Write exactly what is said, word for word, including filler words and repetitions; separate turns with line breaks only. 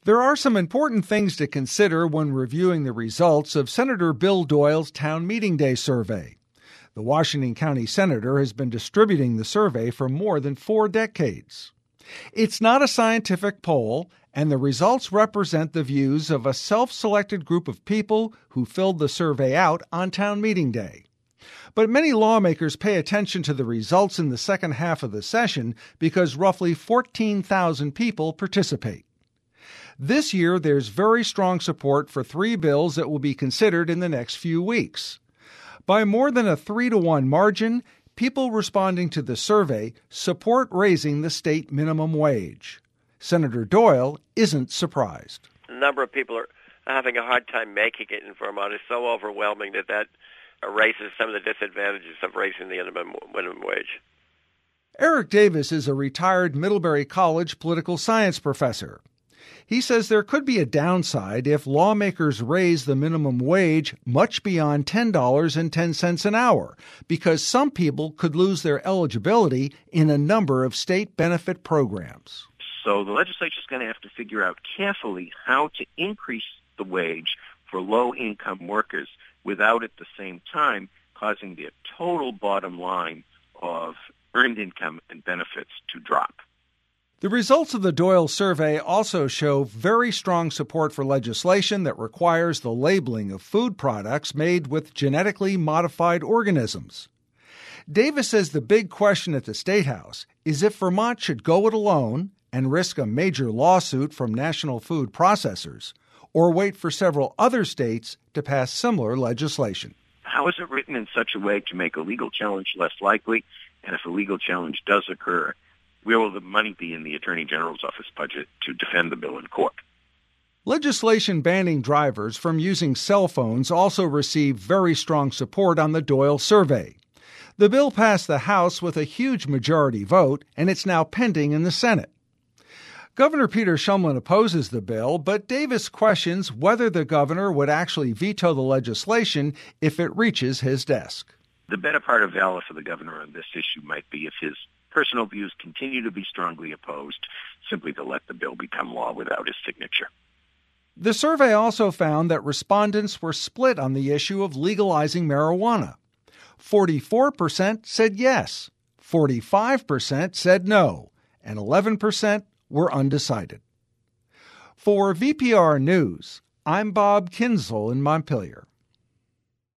There are some important things to consider when reviewing the results of Senator Bill Doyle's Town Meeting Day survey. The Washington County Senator has been distributing the survey for more than four decades. It's not a scientific poll, and the results represent the views of a self-selected group of people who filled the survey out on Town Meeting Day. But many lawmakers pay attention to the results in the second half of the session because roughly fourteen thousand people participate. This year, there's very strong support for three bills that will be considered in the next few weeks. By more than a three to one margin, people responding to the survey support raising the state minimum wage. Senator Doyle isn't surprised.
A number of people are having a hard time making it in Vermont. It's so overwhelming that that erases some of the disadvantages of raising the minimum, minimum wage.
Eric Davis is a retired Middlebury College political science professor. He says there could be a downside if lawmakers raise the minimum wage much beyond ten dollars and ten cents an hour, because some people could lose their eligibility in a number of state benefit programs.
So the legislature is going to have to figure out carefully how to increase the wage for low-income workers without at the same time causing the total bottom line of earned income and benefits to drop.
The results of the Doyle survey also show very strong support for legislation that requires the labeling of food products made with genetically modified organisms. Davis says the big question at the State House is if Vermont should go it alone and risk a major lawsuit from national food processors, or wait for several other states to pass similar legislation.
How is it written in such a way to make a legal challenge less likely? And if a legal challenge does occur, where will the money be in the Attorney General's office budget to defend the bill in court?
Legislation banning drivers from using cell phones also received very strong support on the Doyle survey. The bill passed the House with a huge majority vote, and it's now pending in the Senate. Governor Peter Shumlin opposes the bill, but Davis questions whether the governor would actually veto the legislation if it reaches his desk.
The better part of valor for the governor on this issue might be if his personal views continue to be strongly opposed, simply to let the bill become law without his signature.
The survey also found that respondents were split on the issue of legalizing marijuana. forty-four percent said yes, forty-five percent said no, and eleven percent were undecided. For V P R News, I'm Bob Kinsel in Montpelier.